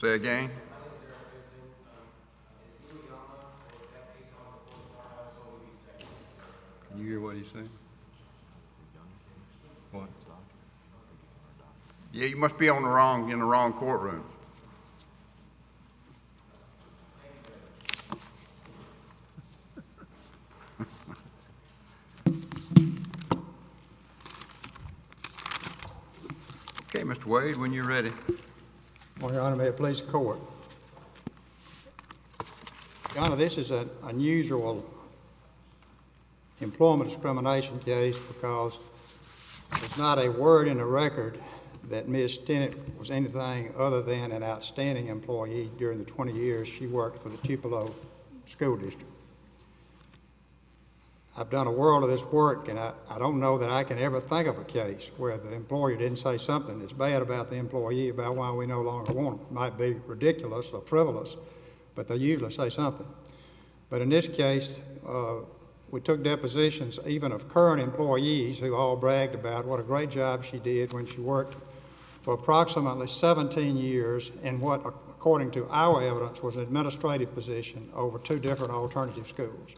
Say again? Can you hear what he's saying? What? Yeah, you must be in the wrong courtroom. Okay, Mr. Wade, when you're ready. Well, Your Honor, may it please the court. Your Honor, this is an unusual employment discrimination case because there's not a word in the record that Ms. Stinnett was anything other than an outstanding employee during the 20 years she worked for the Tupelo School District. I've done a world of this work, and I don't know that I can ever think of a case where the employer didn't say something that's bad about the employee about why we no longer want them. It might be ridiculous or frivolous, but they usually say something. But in this case, we took depositions even of current employees who all bragged about what a great job she did when she worked for approximately 17 years in what, according to our evidence, was an administrative position over 2 different alternative schools.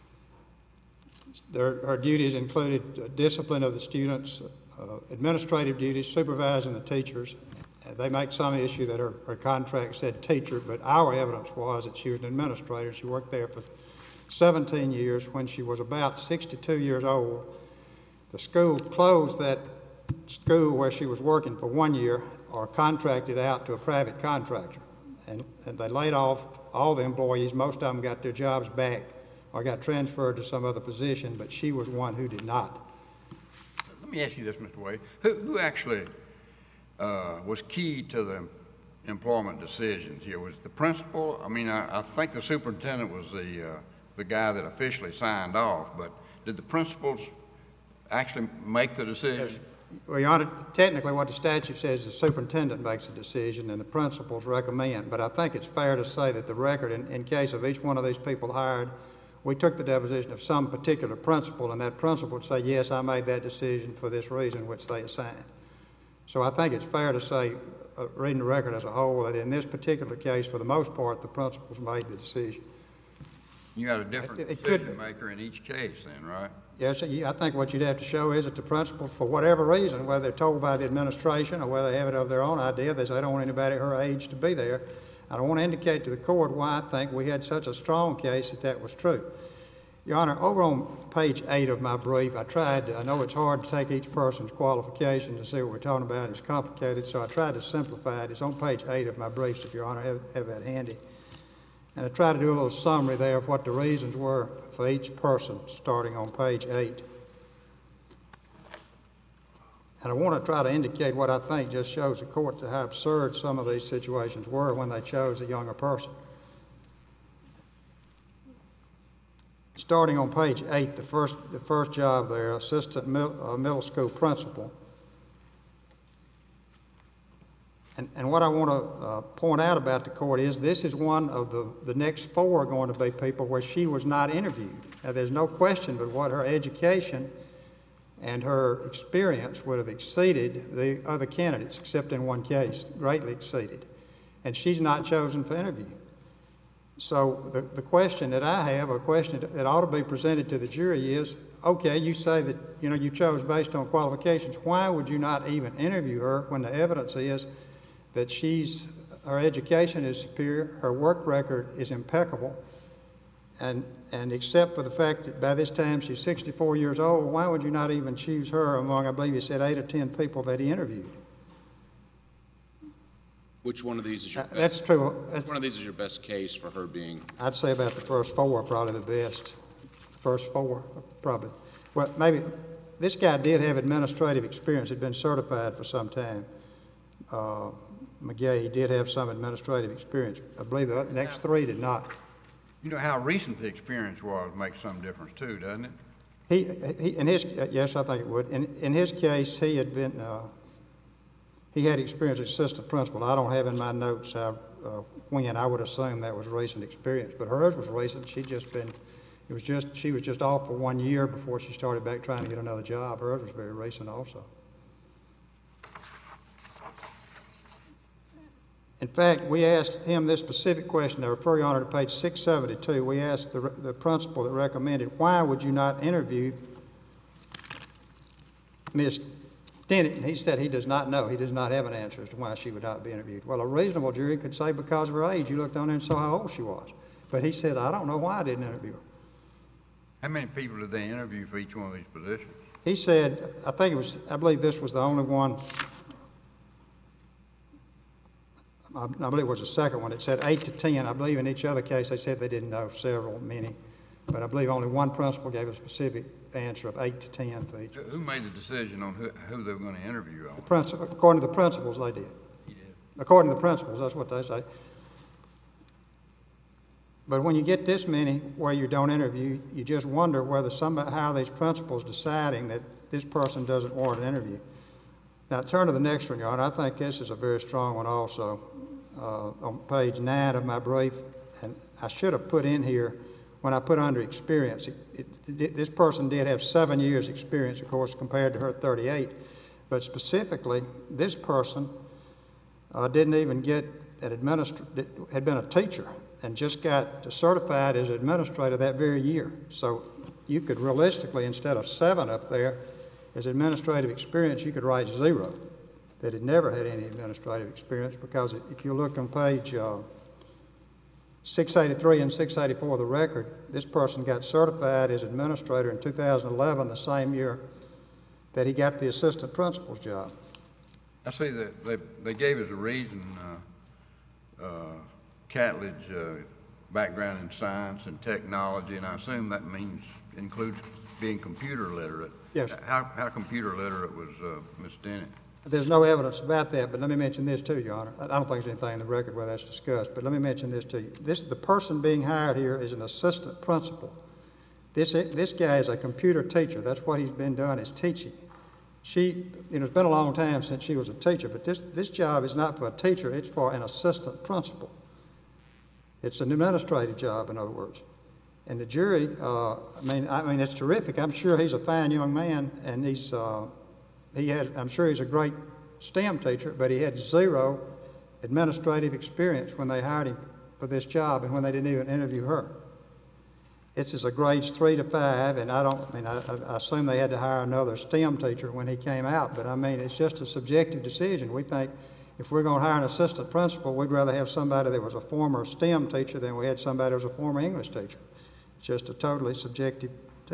Her duties included discipline of the students, administrative duties, supervising the teachers. They make some issue that her contract said teacher, but our evidence was that she was an administrator. She worked there for 17 years. When she was about 62 years old, the school closed that school where she was working for 1 year or contracted out to a private contractor. And they laid off all the employees. Most of them got their jobs back or got transferred to some other position, but she was one who did not. Let me ask you this, Mr. Wade. Who actually was key to the employment decisions here? Was the principal? I mean, I think the superintendent was the guy that officially signed off, but did the principals actually make the decision? Yes. Well, Your Honor, technically what the statute says is the superintendent makes the decision and the principals recommend, but I think it's fair to say that the record, in case of each one of these people hired, we took the deposition of some particular principal, and that principal would say, yes, I made that decision for this reason which they assigned. So I think it's fair to say, reading the record as a whole, that in this particular case, for the most part, the principals made the decision. You had a different decision maker in each case then, right? Yes, I think what you'd have to show is that the principals, for whatever reason, whether they're told by the administration or whether they have it of their own idea, they say, I don't want anybody her age to be there. I don't want to indicate to the court why I think we had such a strong case that was true. Your Honor, over on page 8 of my brief, I know it's hard to take each person's qualifications and see what we're talking about. It's complicated, so I tried to simplify it. It's on page 8 of my briefs, if Your Honor have that handy. And I tried to do a little summary there of what the reasons were for each person, starting on page 8. And I want to try to indicate what I think just shows the court how absurd some of these situations were when they chose a younger person. Starting on page 8, the first job there, assistant middle school principal. And what I want to point out about the court is this is one of the next 4 going to be people where she was not interviewed. Now, there's no question but what her education and her experience would have exceeded the other candidates, except in one case, greatly exceeded. And she's not chosen for interview. So the question that I have, a question that ought to be presented to the jury is, okay, you say that you chose based on qualifications. Why would you not even interview her when the evidence is that her education is superior, her work record is impeccable, and except for the fact that by this time she's 64 years old, why would you not even choose her among, I believe you said, 8 or 10 people that he interviewed? Which one of these is your best? That's true. Which one of these is your best case for her being? I'd say about the first 4 are probably the best. The first 4, probably. Well, maybe this guy did have administrative experience. He'd been certified for some time. McGay, he did have some administrative experience. I believe the next 3 did not. You know how recent the experience was makes some difference too, doesn't it? Yes, I think it would. In his case, he had been. He had experience as assistant principal. I don't have in my notes when. I would assume that was recent experience, but hers was recent. She was just off for 1 year before she started back trying to get another job. Hers was very recent also. In fact, we asked him this specific question. I refer you, Honor, to page 672. We asked the principal that recommended, why would you not interview Ms. Dennett? And he said he does not know. He does not have an answer as to why she would not be interviewed. Well, a reasonable jury could say because of her age. You looked on there and saw how old she was. But he said, I don't know why I didn't interview her. How many people did they interview for each one of these positions? He said, I believe this was the only one, I believe it was the second one. It said 8 to 10. I believe in each other case they said they didn't know many. But I believe only one principal gave a specific answer of 8 to 10 for each. Who made the decision on who they were going to interview on? According to the principals, they did. He did. According to the principals, that's what they say. But when you get this many where you don't interview, you just wonder whether how these principals deciding that this person doesn't warrant an interview. Now, turn to the next one, Your Honor. I think this is a very strong one also. On page 9 of my brief, and I should have put in here, when I put under experience, this person did have 7 years experience, of course, compared to her 38. But specifically, this person didn't even get had been a teacher and just got certified as administrator that very year. So you could realistically, instead of 7 up there as administrative experience, you could write 0. That had never had any administrative experience, because if you look on page 683 and 684 of the record, this person got certified as administrator in 2011, the same year that he got the assistant principal's job. I see that they gave as a reason Catledge background in science and technology, and I assume that includes being computer literate. Yes. How computer literate was Ms. Dennett? There's no evidence about that, but let me mention this too, Your Honor. I don't think there's anything in the record where that's discussed, but let me mention this to you. The person being hired here is an assistant principal. This guy is a computer teacher. That's what he's been doing, is teaching. It's been a long time since she was a teacher, but this job is not for a teacher, it's for an assistant principal. It's an administrative job, in other words. And the jury, I mean, it's terrific. I'm sure he's a fine young man, and I'm sure he's a great STEM teacher, but he had 0 administrative experience when they hired him for this job and when they didn't even interview her. It's as a grades 3 to 5, and I assume they had to hire another STEM teacher when he came out, but I mean, it's just a subjective decision. We think if we're going to hire an assistant principal, we'd rather have somebody that was a former STEM teacher than we had somebody that was a former English teacher. It's just a totally subjective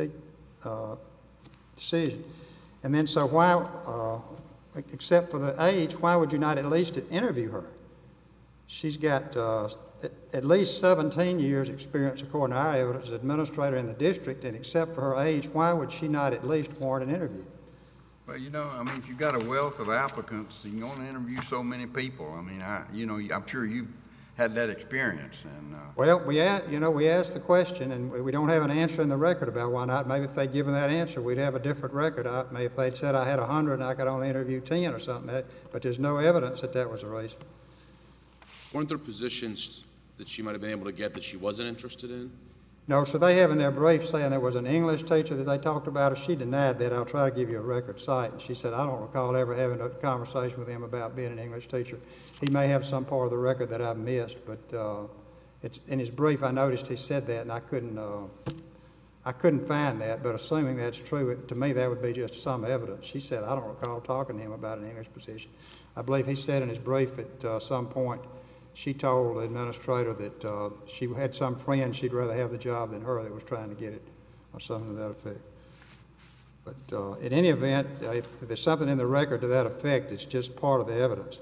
decision. And then so why, except for the age, why would you not at least interview her? She's got at least 17 years experience, according to our evidence, as administrator in the district, and except for her age, why would she not at least warrant an interview? Well, if you've got a wealth of applicants, you want to interview so many people. I mean, I'm sure you've had that experience. And well, we asked the question, and we don't have an answer in the record about why not. Maybe if they'd given that answer, we'd have a different record. Maybe if they'd said I had 100 and I could only interview 10 or something, but there's no evidence that was the reason. Weren't there positions that she might have been able to get that she wasn't interested in? No, so they have in their brief saying there was an English teacher that they talked about. She denied that. I'll try to give you a record cite. And she said, I don't recall ever having a conversation with him about being an English teacher. He may have some part of the record that I've missed, but it's in his brief I noticed he said that, and I couldn't find that, but assuming that's true, to me that would be just some evidence. She said, I don't recall talking to him about an English position. I believe he said in his brief at some point she told the administrator that she had some friend she'd rather have the job than her that was trying to get it, or something to that effect. But in any event, if there's something in the record to that effect, it's just part of the evidence.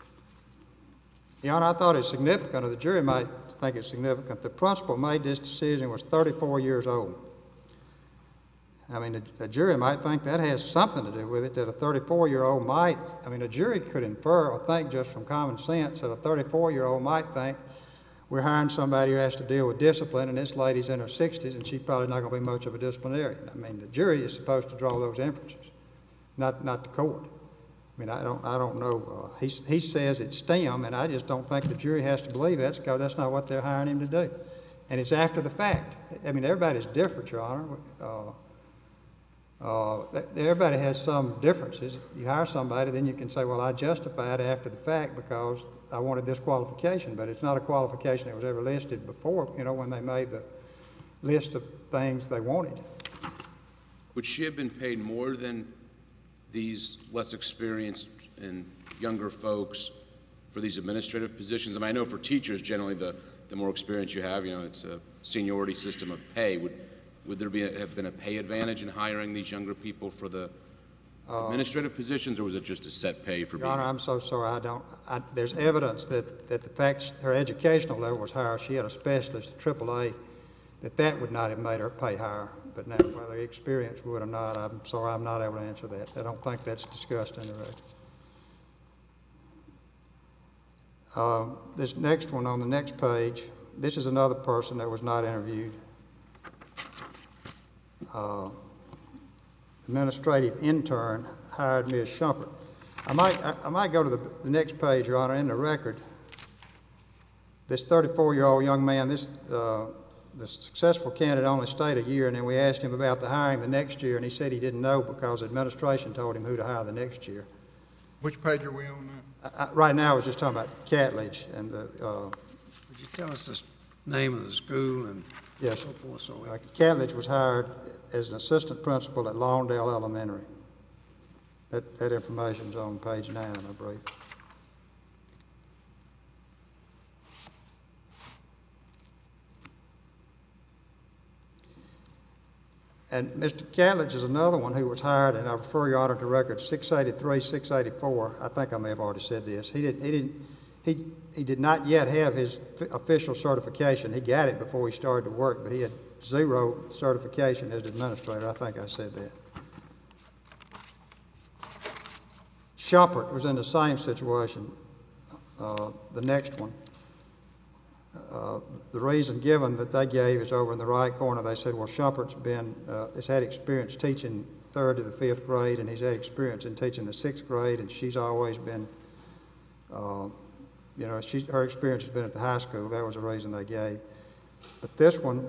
Your Honor, I thought it's significant, or the jury might think it's significant. The principal made this decision was 34 years old. I mean, a jury might think that has something to do with it, that a 34-year-old might, a jury could infer or think just from common sense that a 34-year-old might think we're hiring somebody who has to deal with discipline, and this lady's in her 60s, and she's probably not going to be much of a disciplinarian. The jury is supposed to draw those inferences, not the court. I don't know. He says it's STEM, and I just don't think the jury has to believe that, because that's not what they're hiring him to do. And it's after the fact. Everybody's different, Your Honor. Everybody has some differences. You hire somebody, then you can say, well, I justified after the fact because I wanted this qualification, but it's not a qualification that was ever listed before, you know, when they made the list of things they wanted. Would she have been paid more than these less experienced and younger folks for these administrative positions? I mean, I know for teachers, generally, the more experience you have, you know, it's a seniority system of pay. Would there have been a pay advantage in hiring these younger people for the administrative positions, or was it just a set pay for being? Your Honor, I'm so sorry. There's evidence that the fact her educational level was higher, she had a specialist, a AAA, that would not have made her pay higher. But now, whether experience would or not, I'm sorry, I'm not able to answer that. I don't think that's discussed in the record. This next one on the next page, this is another person that was not interviewed. Administrative intern hired Ms. Shumpert. I might go to the next page, Your Honor, in the record. This 34-year-old young man, the successful candidate only stayed a year, and then we asked him about the hiring the next year, and he said he didn't know because administration told him who to hire the next year. Which page are we on now? Right now, I was just talking about Catledge and the. Would you tell us the name of the school and Yes. so forth? So Catledge was hired as an assistant principal at Lawndale Elementary. That information's on page 9 of my brief. And Mr. Catledge is another one who was hired, and I refer Your Honor to record 683, 684. I think I may have already said this. He did not yet have his official certification. He got it before he started to work, but he had 0 certification as administrator. I think I said that. Shumpert was in the same situation. The next one. The reason given that they gave is over in the right corner. They said, well, Shumpert's has had experience teaching 3rd to the 5th grade, and he's had experience in teaching the 6th grade, and she's always been, you know, her experience has been at the high school. That was the reason they gave. But this one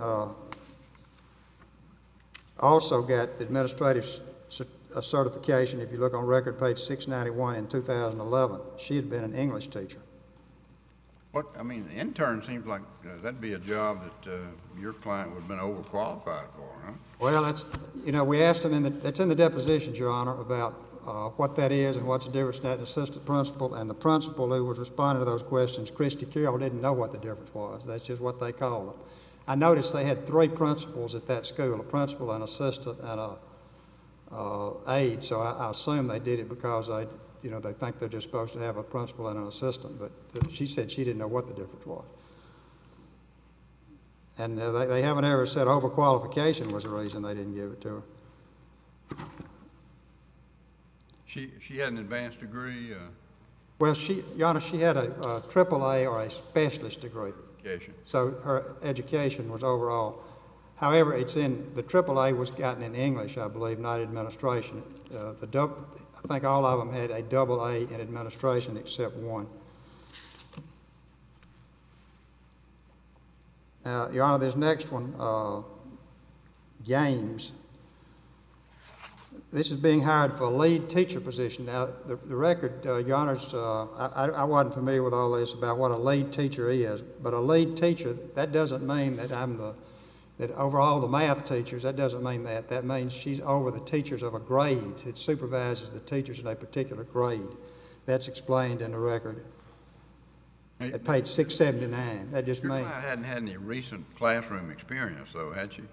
also got the administrative certification. If you look on record page 691 in 2011, she had been an English teacher. I mean, the intern seems like that'd be a job that your client would have been overqualified for, huh? Well, that's, you know, we asked him, that's in the depositions, Your Honor, about what that is and what's the difference in that and assistant principal. And the principal who was responding to those questions, Christy Carroll, didn't know what the difference was. That's just what they called them. I noticed they had 3 principals at that school, a principal, an assistant, and a aide. So I assume they did it because they think they're just supposed to have a principal and an assistant. But she said she didn't know what the difference was. And they haven't ever said overqualification was the reason they didn't give it to her. She had an advanced degree? Well, Your Honor, she had a AAA or a specialist degree. Education. So her education was overall. However, it's in the AAA was gotten in English, I believe, not administration. I think all of them had a AA in administration except one. Now, Your Honor, this next one, Games. This is being hired for a lead teacher position. Now, the record, Your Honors, I wasn't familiar with all this about what a lead teacher is, but a lead teacher, that doesn't mean that that over all the math teachers, that doesn't mean that. That means she's over the teachers of a grade. It supervises the teachers in a particular grade. That's explained in the record at page 679. That just means... Your client hadn't had any recent classroom experience, though, had she?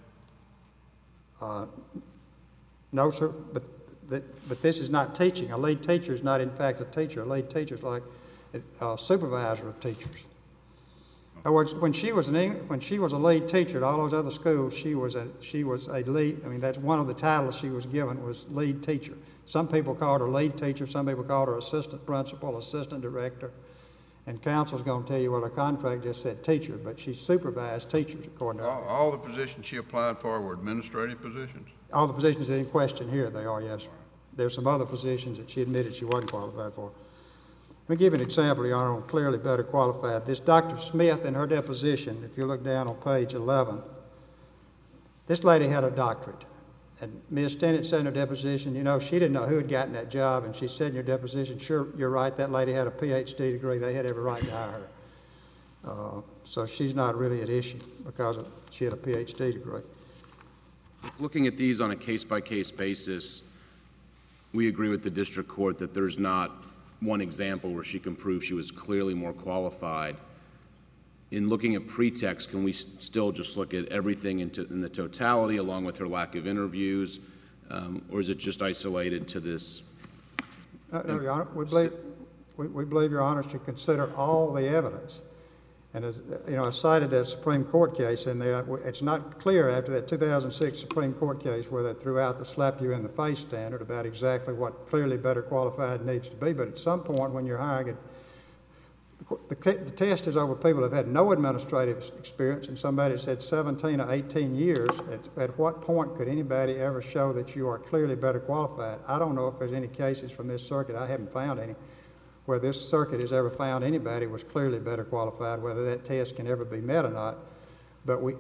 No, sir, but this is not teaching. A lead teacher is not, in fact, a teacher. A lead teacher is like a supervisor of teachers. In other words, when she was a lead teacher at all those other schools, she was a lead. I mean, that's one of the titles she was given was lead teacher. Some people called her lead teacher. Some people called her assistant principal, assistant director. And counsel's going to tell you, well, her contract just said teacher, but she supervised teachers according to her. All the positions she applied for were administrative positions? All the positions that are in question here, they are, yes, sir. There's some other positions that she admitted she wasn't qualified for. Let me give you an example, Your Honor, on clearly better qualified. This Dr. Smith in her deposition, if you look down on page 11, this lady had a doctorate. And Ms. Stinnett said in her deposition, you know, she didn't know who had gotten that job, and she said in her deposition, sure, you're right, that lady had a PhD degree. They had every right to hire her. So she's not really at issue because she had a PhD degree. Looking at these on a case-by-case basis, we agree with the district court that there's not one example where she can prove she was clearly more qualified. In looking at pretext, can we still just look at everything in the totality along with her lack of interviews, or is it just isolated to this? No, Your Honor, we believe Your Honor should consider all the evidence. And as you know, I cited that Supreme Court case in there. It's not clear after that 2006 Supreme Court case where they threw out the slap you in the face standard about exactly what clearly better qualified needs to be. But at some point when you're hiring it, the test is over people who have had no administrative experience, and somebody that's had 17 or 18 years. At what point could anybody ever show that you are clearly better qualified? I don't know if there's any cases from this circuit. I haven't found any where this circuit has ever found anybody was clearly better qualified, whether that test can ever be met or not. But we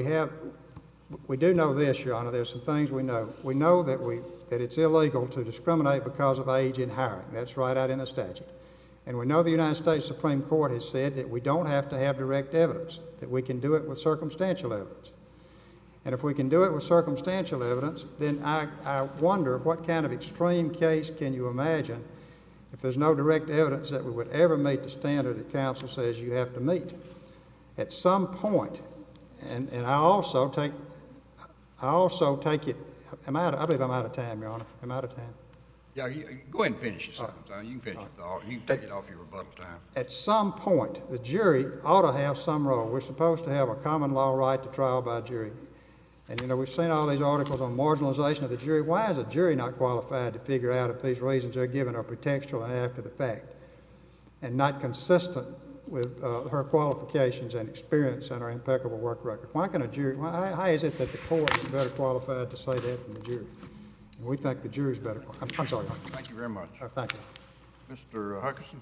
do know this, Your Honor. There's some things we know. We know that it's illegal to discriminate because of age in hiring. That's right out in the statute. And we know the United States Supreme Court has said that we don't have to have direct evidence, that we can do it with circumstantial evidence. And if we can do it with circumstantial evidence, then I wonder what kind of extreme case can you imagine if there's no direct evidence that we would ever meet the standard that counsel says you have to meet. At some point, and I also take it, I believe I'm out of time, Your Honor. Am I out of time? Yeah, go ahead and finish your sentence. You can finish your thought. You can take it off your rebuttal time. At some point, the jury ought to have some role. We're supposed to have a common law right to trial by jury. And, you know, we've seen all these articles on marginalization of the jury. Why is a jury not qualified to figure out if these reasons they're given are pretextual and after the fact and not consistent with her qualifications and experience and her impeccable work record? Why can a jury, how is it that the court is better qualified to say that than the jury? And we think the jury's better. I'm sorry, Your Honor. Thank you very much. Thank you. Mr. Huckerson.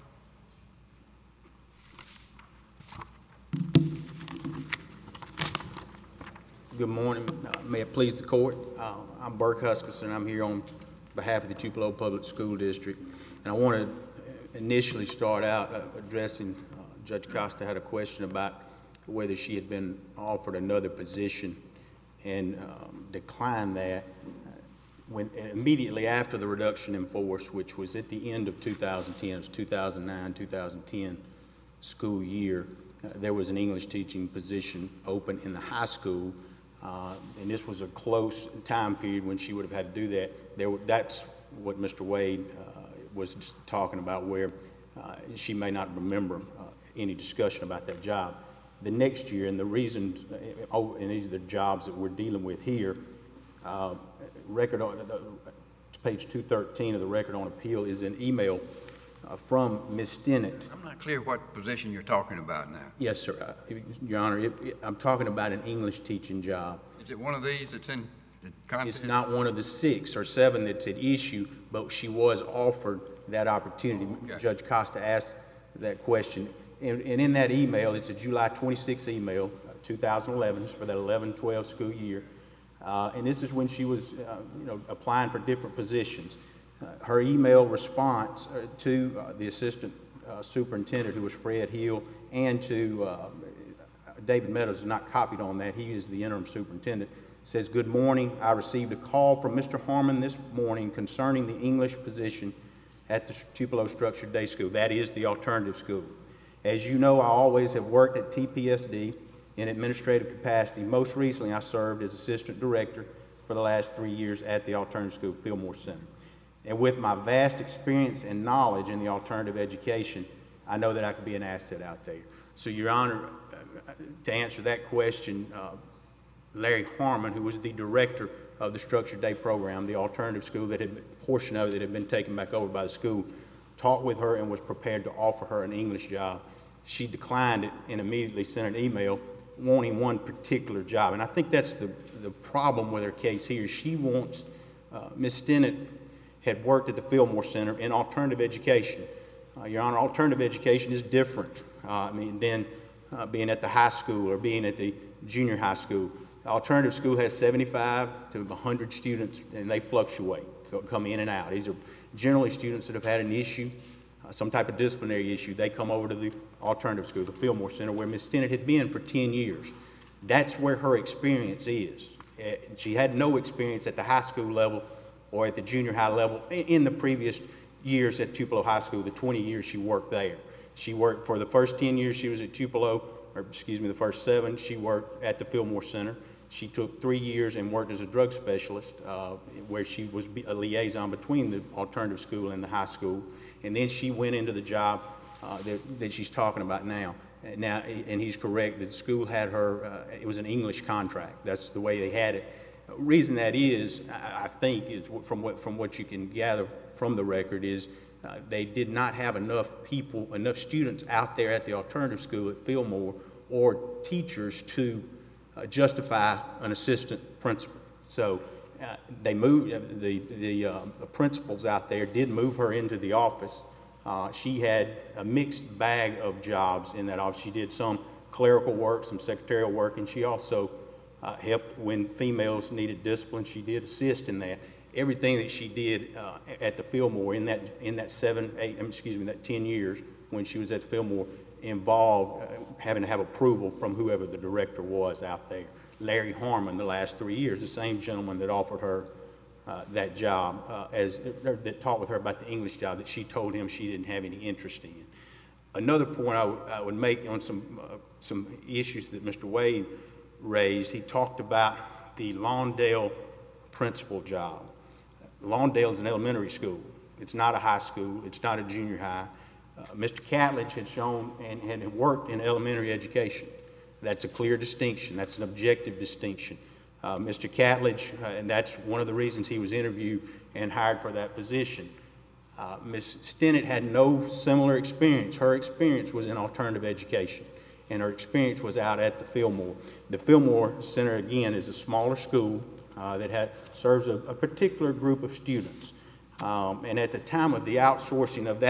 Good morning. May it please the court. I'm Burke Huskisson. I'm here on behalf of the Tupelo Public School District. And I want to initially start out addressing Judge Costa had a question about whether she had been offered another position and declined that when immediately after the reduction in force, which was at the end of 2010, it was 2009-2010 school year. There was an English teaching position open in the high school. And this was a close time period when she would have had to do that. That's what Mr. Wade was just talking about, where she may not remember any discussion about that job. The next year, and the reasons, and these are the jobs that we're dealing with here, page 213 of the record on appeal is an email from Ms. Stinnett. I'm not clear what position you're talking about now. Yes, sir. Your Honor, I'm talking about an English teaching job. Is it one of these that's in the content? It's not one of the 6 or 7 that's at issue, but she was offered that opportunity. Okay. Judge Costa asked that question. And in that email, it's a July 26 email, 2011, for that 11-12 school year. And this is when she was applying for different positions. Her email response to the assistant superintendent, who was Fred Hill, and to David Meadows, is not copied on that. He is the interim superintendent. Says, "Good morning. I received a call from Mr. Harmon this morning concerning the English position at the Tupelo Structured Day School." That is the alternative school. "As you know, I always have worked at TPSD in administrative capacity. Most recently, I served as assistant director for the last 3 years at the alternative school, Fillmore Center. And with my vast experience and knowledge in the alternative education, I know that I could be an asset out there." So, Your Honor, to answer that question, Larry Harmon, who was the director of the Structured Day program, the alternative school that had a portion of it that had been taken back over by the school, talked with her and was prepared to offer her an English job. She declined it and immediately sent an email wanting one particular job. And I think that's the problem with her case here. She wants, Ms. Stinnett had worked at the Fillmore Center in alternative education. Your Honor, alternative education is different than being at the high school or being at the junior high school. Alternative school has 75 to 100 students, and they fluctuate, come in and out. These are generally students that have had an issue, some type of disciplinary issue. They come over to the alternative school, the Fillmore Center, where Ms. Stinnett had been for 10 years. That's where her experience is. She had no experience at the high school level or at the junior high level in the previous years at Tupelo High School, the 20 years she worked there. She worked for the first 10 years she was at Tupelo, or excuse me, the first 7, she worked at the Fillmore Center. She took 3 years and worked as a drug specialist, where she was a liaison between the alternative school and the high school. And then she went into the job that she's talking about now. And he's correct, that the school had her, it was an English contract. That's the way they had it. Reason that is, I think, is from what you can gather from the record, is they did not have enough students out there at the alternative school at Fillmore or teachers to justify an assistant principal. So they moved, the principals out there did move her into the office. She had a mixed bag of jobs in that office. She did some clerical work, some secretarial work, and she also helped when females needed discipline. She did assist in that. Everything that she did at the Fillmore in that 10 years when she was at Fillmore involved having to have approval from whoever the director was out there. Larry Harmon, the last 3 years, the same gentleman that offered her that job, that talked with her about the English job that she told him she didn't have any interest in. Another point I would make on some issues that Mr. Wade raised, he talked about the Lawndale principal job. Lawndale is an elementary school. It's not a high school. It's not a junior high. Mr. Catledge had shown and had worked in elementary education. That's a clear distinction. That's an objective distinction. Mr. Catledge, and that's one of the reasons he was interviewed and hired for that position. Ms. Stinnett had no similar experience. Her experience was in alternative education, and her experience was out at the Fillmore. The Fillmore Center, again, is a smaller school that serves a particular group of students. And at the time of the outsourcing of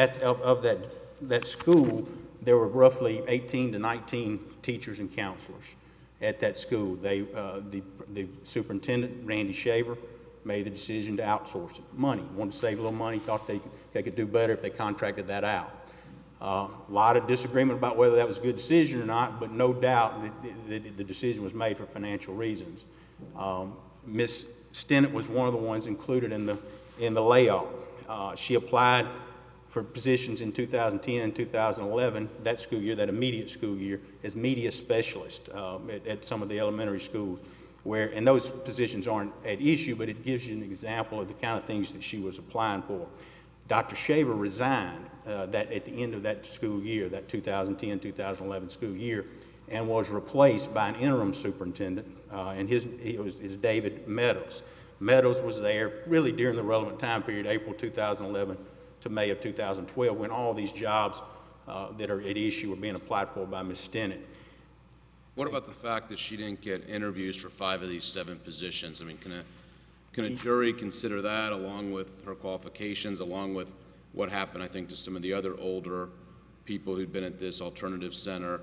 that school, there were roughly 18 to 19 teachers and counselors at that school. The superintendent, Randy Shaver, made the decision to outsource it. Money, wanted to save a little money, thought they could do better if they contracted that out. A lot of disagreement about whether that was a good decision or not, but no doubt that the decision was made for financial reasons. Ms. Stinnett was one of the ones included in the layoff. She applied for positions in 2010 and 2011, that school year, that immediate school year, as media specialist at some of the elementary schools, and those positions aren't at issue, but it gives you an example of the kind of things that she was applying for. Dr. Shaver resigned at the end of that school year, that 2010-2011 school year, and was replaced by an interim superintendent, and it was David Meadows. Meadows was there really during the relevant time period, April 2011 to May of 2012, when all these jobs that are at issue were being applied for by Ms. Stinnett. What about the fact that she didn't get interviews for 5 of these 7 positions? I mean, can a jury consider that along with her qualifications, along with what happened, I think, to some of the other older people who'd been at this alternative center,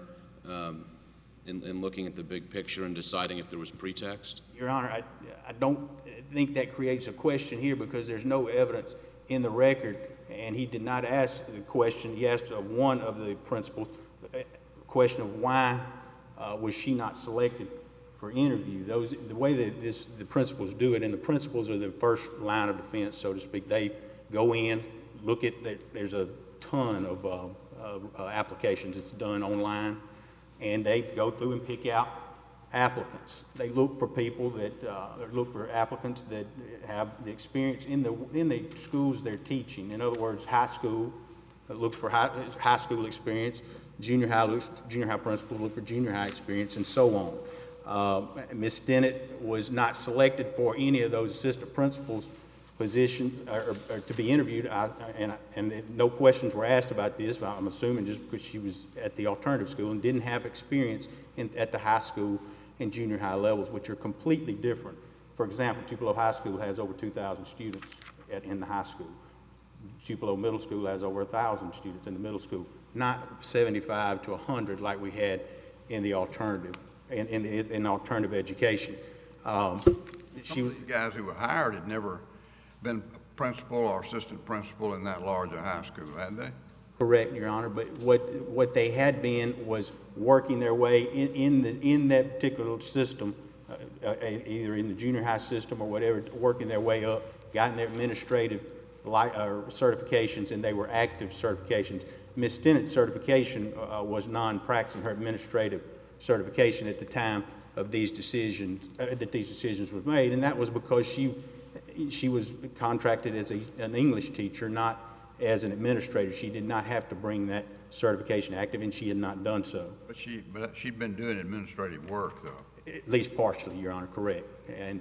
in looking at the big picture and deciding if there was pretext? Your Honor, I don't think that creates a question here because there's no evidence in the record, and he did not ask the question. He asked one of the principals a question of why was she not selected for interview. The way that the principals do it, and the principals are the first line of defense, so to speak. They go in, look at, there's a ton of applications that's done online, and they go through and pick out applicants. They look for people look for applicants that have the experience in the schools they're teaching. In other words, high school looks for high school experience. Junior high principals look for junior high experience, and so on. Ms. Stinnett was not selected for any of those assistant principals positions or to be interviewed, and no questions were asked about this, but I'm assuming just because she was at the alternative school and didn't have experience at the high school and junior high levels, which are completely different. For example, Tupelo High School has over 2,000 students in the high school. Tupelo Middle School has over 1,000 students in the middle school, not 75 to 100 like we had in the alternative in alternative education. Some of these guys who were hired had never been a principal or assistant principal in that large a high school, had they? Correct, Your Honor, but what they had been was working their way in that particular system, either in the junior high system or whatever, working their way up, gotten their administrative certifications, and they were active certifications. Ms. Stennett's certification was non-practicing, her administrative certification at the time of these decisions, that these decisions were made, and that was because she was contracted as an English teacher, not as an administrator. She did not have to bring that certification active, and she had not done so. But she'd been doing administrative work, though. At least partially, Your Honor, correct. And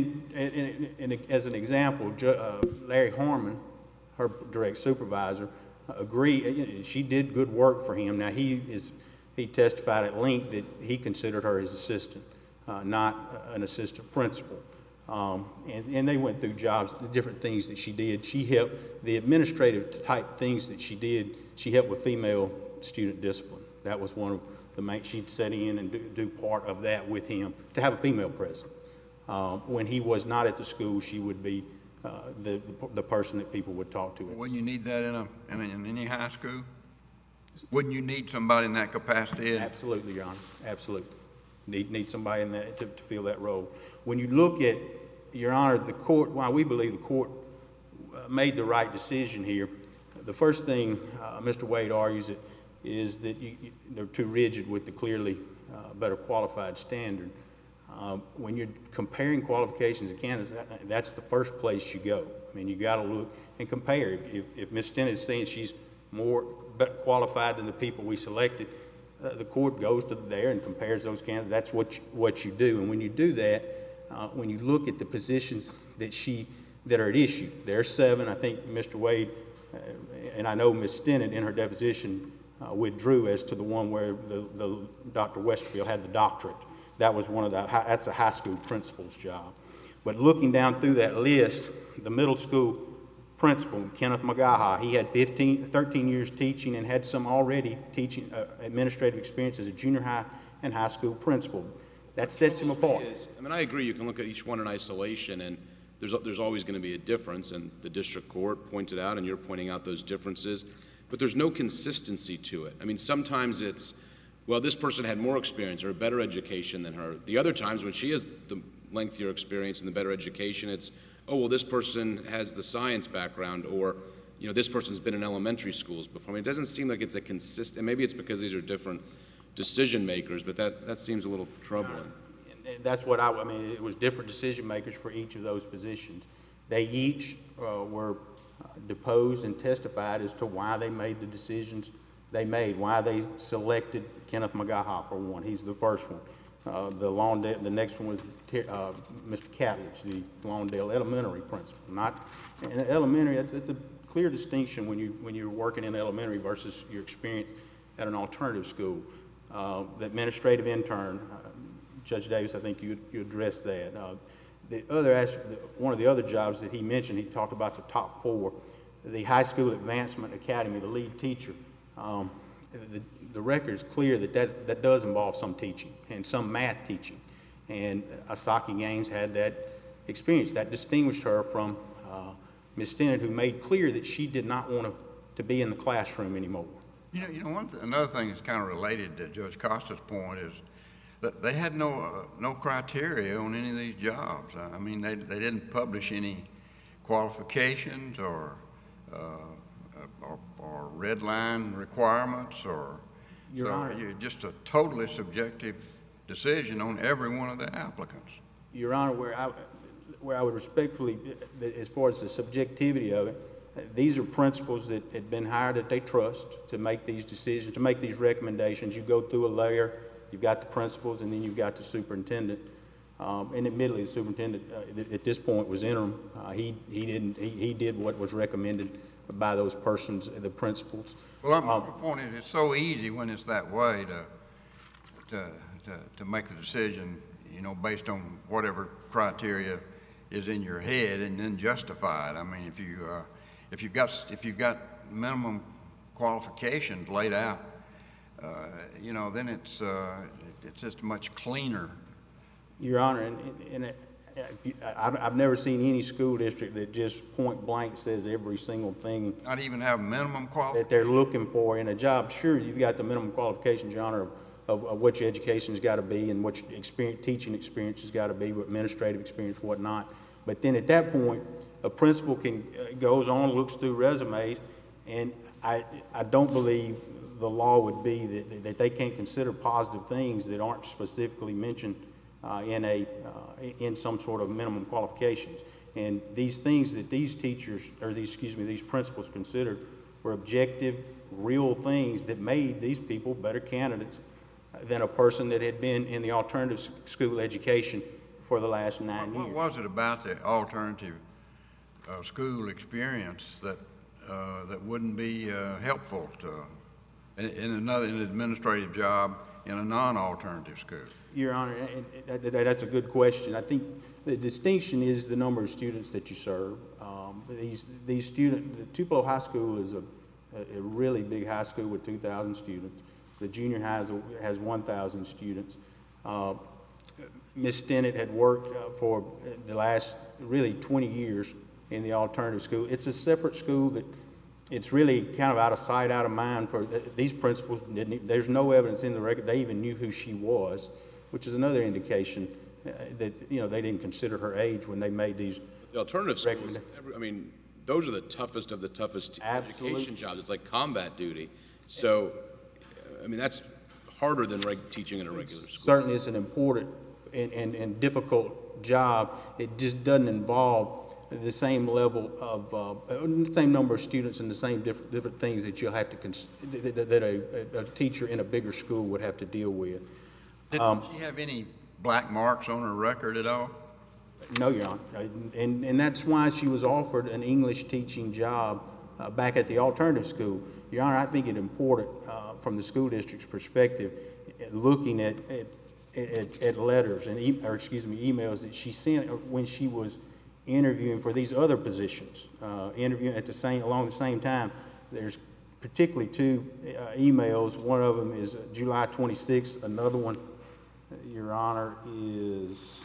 as an example, Larry Harmon, her direct supervisor, agreed. She did good work for him. Now he testified at length that he considered her his assistant, not an assistant principal. And they went through jobs, the different things that she did. She helped the administrative type things that she did. She helped with female student discipline. That was one of the main. She'd sit in and do part of that with him to have a female present. When he was not at the school, she would be the person that people would talk to. Wouldn't you need that in any high school? Wouldn't you need somebody in that capacity? Absolutely, Your Honor. Absolutely. Need somebody in that to fill that role. When you look at, Your Honor, the court, why we believe the court made the right decision here, the first thing Mr. Wade argues is that they're too rigid with the clearly better qualified standard. When you're comparing qualifications in Canada, that's the first place you go. I mean, you got to look and compare. If Ms. Stennett is saying she's more qualified than the people we selected, the court goes to there and compares those candidates. That's what you do. And when you do that, when you look at the positions that are at issue, there are 7. I think Mr. Wade, and I know Ms. Stennett in her deposition withdrew as to the one where the Dr. Westerfield had the doctorate. That was that's a high school principal's job. But looking down through that list, the middle school principal, Kenneth Magaha, he had 13 years teaching and had some already teaching administrative experience as a junior high and high school principal. That sets him apart. I agree, you can look at each one in isolation, and there's always going to be a difference, and the district court pointed out, and you're pointing out those differences, but there's no consistency to it. I mean, sometimes it's, well, this person had more experience or a better education than her. The other times when she has the lengthier experience and the better education, it's, oh, well, this person has the science background, or, this person's been in elementary schools before. I mean, it doesn't seem like it's a consistent, maybe it's because these are different decision makers, but that seems a little troubling. And that's what I mean, it was different decision makers for each of those positions. They each were deposed and testified as to why they made the decisions they made, why they selected Kenneth Magaha for one. He's the first one. The next one was Mr. Catledge, the Lawndale Elementary principal. Not in elementary. It's a clear distinction when you're working in elementary versus your experience at an alternative school. The administrative intern, Judge Davis, I think you addressed that. One of the other jobs that he mentioned, he talked about the top 4. The High School Advancement Academy, the lead teacher. The record is clear that does involve some teaching and some math teaching. And Asaki Gaines had that experience. That distinguished her from Ms. Stennett, who made clear that she did not want to be in the classroom anymore. Another thing that's kind of related to Judge Costa's point is that they had no criteria on any of these jobs. I mean, they didn't publish any qualifications or red line requirements, or Your Honor, just a totally subjective decision on every one of the applicants. Your Honor, where I would respectfully, as far as the subjectivity of it, these are principals that had been hired that they trust to make these decisions, to make these recommendations. You go through a layer, you've got the principals, and then you've got the superintendent. And admittedly, the superintendent at this point was interim. He did what was recommended by those persons, the principals. Well, my point is, it's so easy when it's that way to make the decision, based on whatever criteria is in your head, and then justify it. I mean, if you've got minimum qualifications laid out you know, then it's just much cleaner. Your Honor, I've never seen any school district that just point blank says every single thing Not even have minimum qualifications. that they're looking for in a job. Sure, you've got the minimum qualifications, Your Honor, of what your education's got to be and what your teaching experience has got to be, what administrative experience, whatnot. But then at that point, a principal goes on, looks through resumes, and I don't believe the law would be that they can't consider positive things that aren't specifically mentioned in some sort of minimum qualifications. And these things that these teachers, or these principals considered were objective, real things that made these people better candidates than a person that had been in the alternative school education for the last 9 years. What was it about the alternative school experience that wouldn't be helpful to in an administrative job in a non-alternative school? Your Honor, that's a good question. I think the distinction is the number of students that you serve. These students, Tupelo High School is a really big high school with 2,000 students. The junior high has 1,000 students. Ms. Stennett had worked for the last really 20 years in the alternative school. It's a separate school that it's really kind of out of sight, out of mind for these principals. There's no evidence in the record they even knew who she was, which is another indication that, you know, they didn't consider her age when they made these. The alternative schools, I mean, those are the toughest of the toughest education jobs. It's like combat duty. So, I mean, that's harder than teaching in a regular school. Certainly it's an important and difficult job. It just doesn't involve the same level of, the same number of students and the same different things that you'll have to, that a teacher in a bigger school would have to deal with. Did she have any black marks on her record at all? No, Your Honor. And that's why she was offered an English teaching job back at the alternative school. Your Honor, I think it's important from the school district's perspective, looking at letters and emails that she sent when she was interviewing for these other positions, interviewing along the same time. There's particularly two emails. One of them is July 26th. Another one, Your Honor, is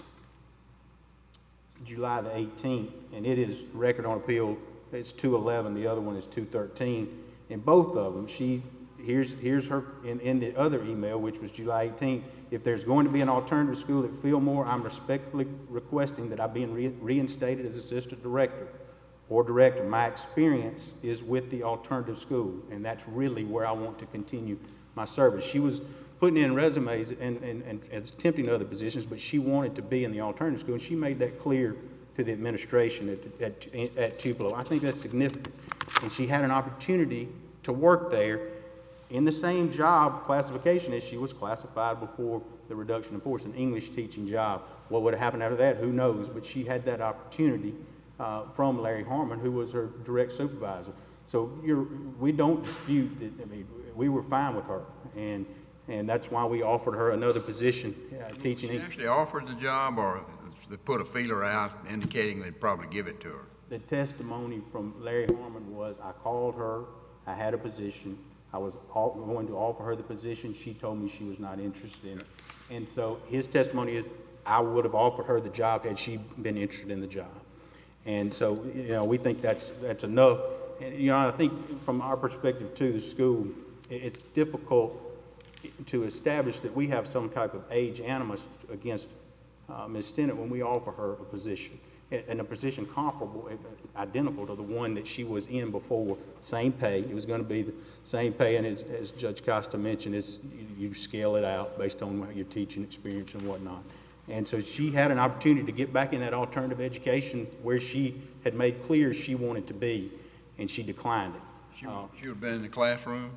July the 18th, and it is Record on Appeal. It's 211. The other one is 213. In both of them, here's her in the other email, which was July 18th. If there's going to be an alternative school at Fillmore, I'm respectfully requesting that I be reinstated as assistant director or director. My experience is with the alternative school, and that's really where I want to continue my service. She was putting in resumes and attempting other positions, but she wanted to be in the alternative school, and she made that clear to the administration at Tupelo. I think that's significant. And she had an opportunity to work there in the same job classification as she was classified before the reduction in force, an English teaching job. What would have happened after that, who knows? But she had that opportunity from Larry Harmon, who was her direct supervisor. So we don't dispute that. I mean, we were fine with her, and that's why we offered her another position teaching. She actually offered the job, or they put a feeler out indicating they'd probably give it to her? The testimony from Larry Harmon was, I called her, I had a position, I was going to offer her the position, she told me she was not interested in it. And so his testimony is, I would have offered her the job had she been interested in the job. And so, you know, we think that's enough. And, you know, I think from our perspective to the school, it's difficult to establish that we have some type of age animus against Ms. Stennett when we offer her a position, and a position comparable, identical to the one that she was in before. Same pay. It was going to be the same pay, and as Judge Costa mentioned, you scale it out based on your teaching experience and whatnot. And so she had an opportunity to get back in that alternative education where she had made clear she wanted to be, and she declined it. She would have been in the classroom?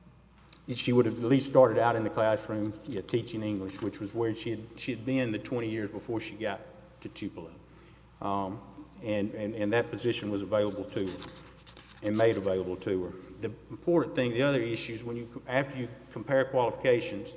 She would have at least started out in the classroom, teaching English, which was where she had been the 20 years before she got to Tupelo. And that position was available to her and made available to her. The important thing, the other issues, after you compare qualifications,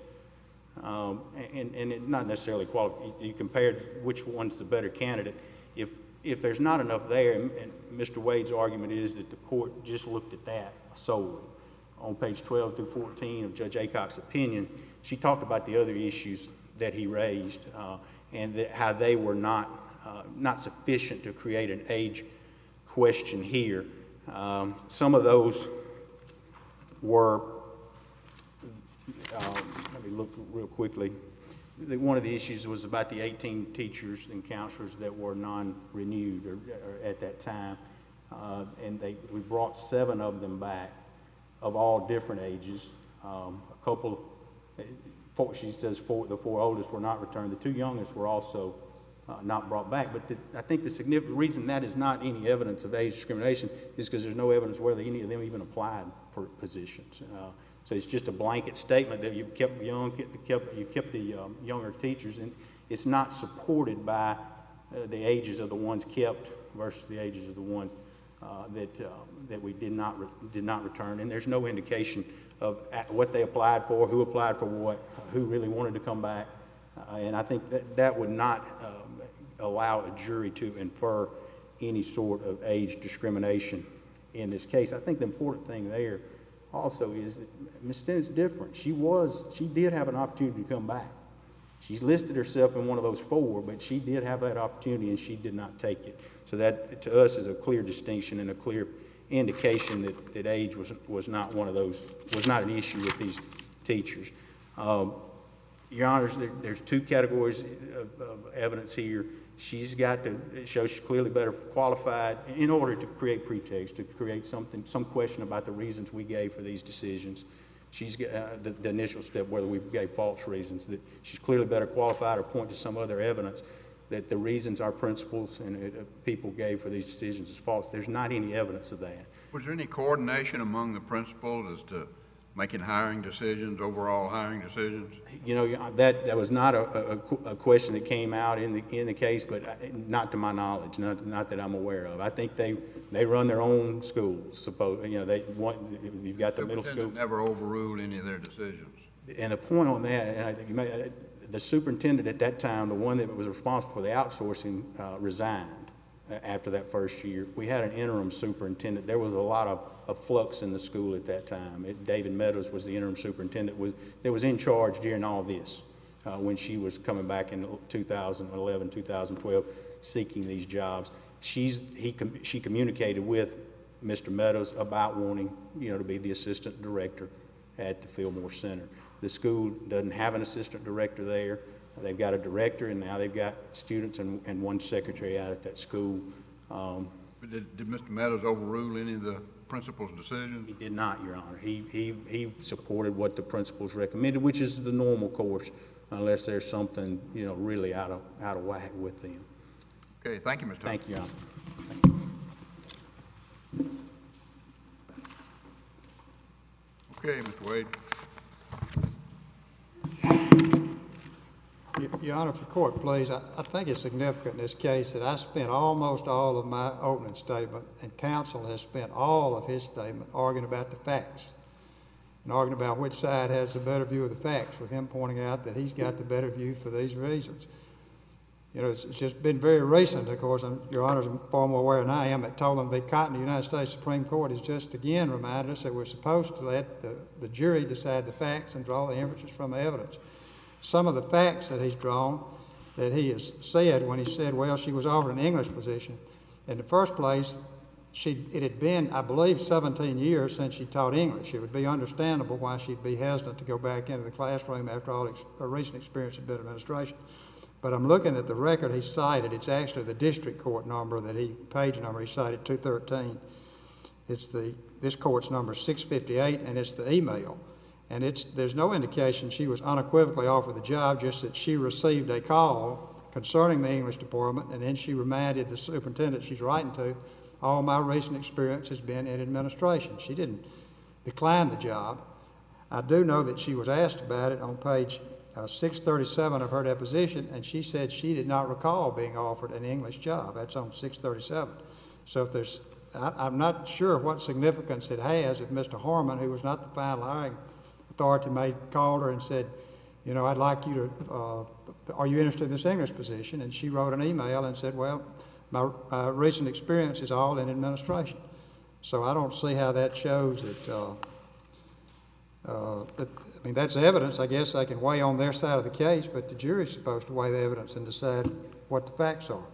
and not necessarily you compare which one's the better candidate. If there's not enough there, and Mr. Wade's argument is that the court just looked at that solely, on page 12 through 14 of Judge Aycock's opinion, she talked about the other issues that he raised and how they were not sufficient to create an age question here. Some of those were, let me look real quickly. One of the issues was about the 18 teachers and counselors that were non-renewed or at that time. And we brought 7 of them back of all different ages. A couple, she says the 4 oldest were not returned. The 2 youngest were also not brought back. But I think the significant reason that is not any evidence of age discrimination is because there's no evidence whether any of them even applied for positions. So it's just a blanket statement that you kept the younger teachers, and it's not supported by the ages of the ones kept versus the ages of the ones that we did not return. And there's no indication of what they applied for, who applied for what, who really wanted to come back. And I think that would not allow a jury to infer any sort of age discrimination in this case. I think the important thing there also is that Ms. Stennett's different. She did have an opportunity to come back. She's listed herself in one of those 4, but she did have that opportunity and she did not take it. So that, to us, is a clear distinction and a clear indication that age was not one of those, was not an issue with these teachers. Your Honors, there's 2 categories of evidence here. She's got to show she's clearly better qualified in order to create pretext, to create some question about the reasons we gave for these decisions. She's the initial step, whether we gave false reasons, that she's clearly better qualified, or point to some other evidence that the reasons our principals and people gave for these decisions is false. There's not any evidence of that. Was there any coordination among the principals as to making hiring decisions, overall hiring decisions? You know, that was not a question that came out in the case, but not to my knowledge, not that I'm aware of. I think they run their own schools. You've got the middle school. Never overruled any of their decisions. And the point on that, and I think the superintendent at that time, the one that was responsible for the outsourcing, resigned after that first year. We had an interim superintendent. There was a lot of flux in the school at that time. David Meadows was the interim superintendent that was in charge during all this when she was coming back in 2011, 2012, seeking these jobs. She communicated with Mr. Meadows about wanting, to be the assistant director at the Fillmore Center. The school doesn't have an assistant director there. They've got a director, and now they've got students and one secretary out at that school. Did Mr. Meadows overrule any of the principal's decisions? He did not, Your Honor. He supported what the principals recommended, which is the normal course, unless there's something really out of whack with them. Okay, thank you, Mr. Thank you, Your Honor. Okay, Mr. Wade. Your Honor, if the court please, I think it's significant in this case that I spent almost all of my opening statement, and counsel has spent all of his statement arguing about the facts and arguing about which side has the better view of the facts, with him pointing out that he's got the better view for these reasons. It's just been very recent, of course, and Your Honor's far more aware than I am, that Tolan v. Cotton, the United States Supreme Court, has just again reminded us that we're supposed to let the jury decide the facts and draw the inferences from the evidence. Some of the facts that he's drawn, that he has said when he said, well, she was offered an English position. In the first place, it had been, I believe, 17 years since she taught English. It would be understandable why she'd be hesitant to go back into the classroom after all her recent experience in administration. But I'm looking at the record he cited. It's actually the district court number page number he cited, 213. It's this court's number 658, and it's the email. And there's no indication she was unequivocally offered the job, just that she received a call concerning the English department, and then she reminded the superintendent she's writing to, all my recent experience has been in administration. She didn't decline the job. I do know that she was asked about it on page 637 of her deposition, and she said she did not recall being offered an English job. That's on 637. So I'm not sure what significance it has if Mr. Harmon, who was not the final hiring authority, called her and said, I'd like you to, are you interested in this English position? And she wrote an email and said, well, my recent experience is all in administration. So I don't see how that shows But, I mean, that's evidence. I guess they can weigh on their side of the case, but the jury's supposed to weigh the evidence and decide what the facts are.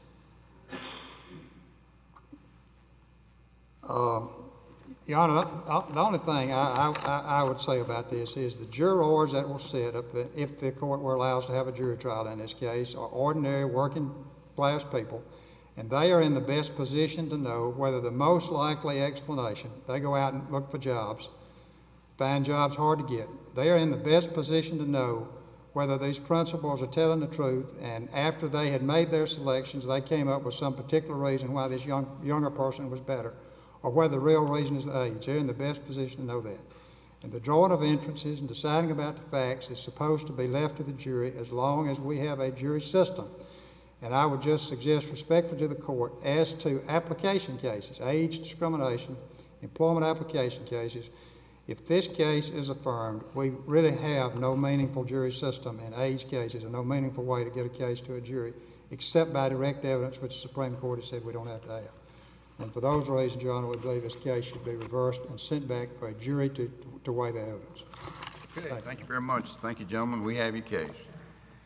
Your Honor, the only thing I would say about this is the jurors that will sit up, if the court were allowed to have a jury trial in this case, are ordinary working class people, and they are in the best position to know whether the most likely explanation, they go out and look for jobs, find jobs hard to get. They are in the best position to know whether these principals are telling the truth, and after they had made their selections, they came up with some particular reason why this younger person was better, or whether the real reason is the age. They're in the best position to know that. And the drawing of inferences and deciding about the facts is supposed to be left to the jury as long as we have a jury system. And I would just suggest respectfully to the court, as to application cases, age discrimination, employment application cases, if this case is affirmed, we really have no meaningful jury system in age cases and no meaningful way to get a case to a jury except by direct evidence, which the Supreme Court has said we don't have to have. And for those reasons, Your Honor, we believe this case should be reversed and sent back for a jury to weigh the evidence. Okay, thank you very much. Thank you, gentlemen. We have your case.